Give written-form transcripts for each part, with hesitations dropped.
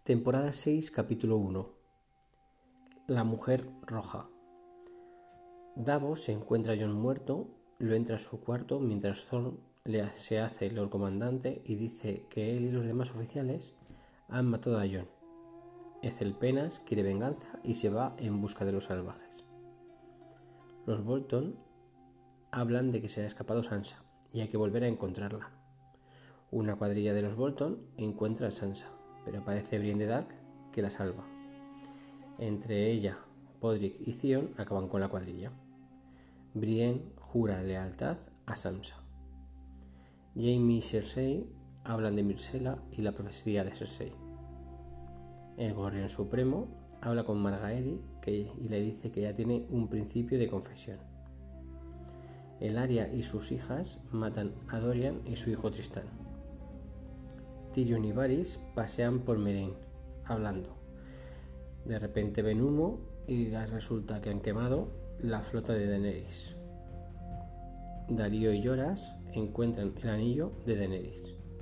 Temporada 6, capítulo 1. La mujer roja. Davos se encuentra a Jon muerto, lo entra a su cuarto mientras Thorne se hace el Lord Comandante y dice que él y los demás oficiales han matado a Jon. Ethel Penas quiere venganza y se va en busca de los salvajes. Los Bolton hablan de que se ha escapado Sansa y hay que volver a encontrarla. Una cuadrilla de los Bolton encuentra a Sansa, pero aparece Brienne de Dark que la salva. Entre ella, Podrick y Theon acaban con la cuadrilla. Brienne jura lealtad a Sansa. Jaime y Cersei hablan de Myrcella y la profecía de Cersei. El Gorrión Supremo habla con Margaery y le dice que ya tiene un principio de confesión. Ellaria y sus hijas matan a Dorian y su hijo Tristán. Tyrion y Varys pasean por Meereen, hablando. De repente ven humo y resulta que han quemado la flota de Daenerys. Darío y Lloras encuentran el anillo de Daenerys.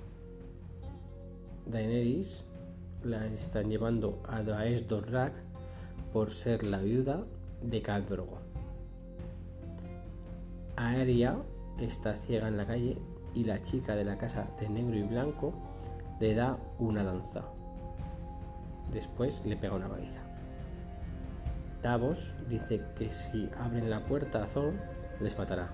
Daenerys la están llevando a Daes Dothrak por ser la viuda de Khal Drogo. Arya está ciega en la calle y la chica de la casa de negro y blanco le da una lanza. Después le pega una paliza. Davos dice que si abren la puerta a Thorne, les matará.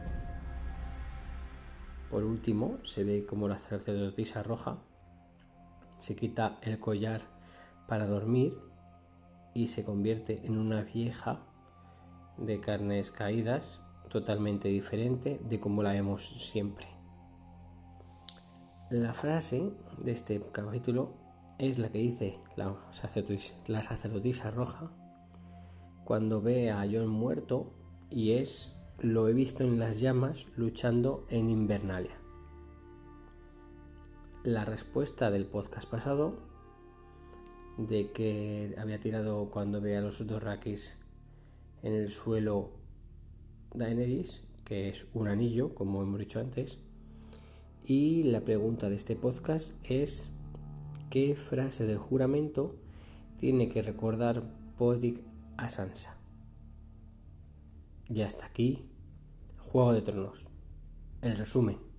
Por último, se ve como la sacerdotisa roja se quita el collar para dormir y se convierte en una vieja de carnes caídas, totalmente diferente de como la vemos siempre. La frase de este capítulo es la que dice la sacerdotisa roja cuando ve a Jon muerto y es: lo he visto en las llamas luchando en Invernalia. La respuesta del podcast pasado de que había tirado cuando ve a los Dothrakis en el suelo Daenerys, que es un anillo, como hemos dicho antes. Y la pregunta de este podcast es: ¿qué frase del juramento tiene que recordar Podrick a Sansa? Y hasta aquí Juego de Tronos, el resumen.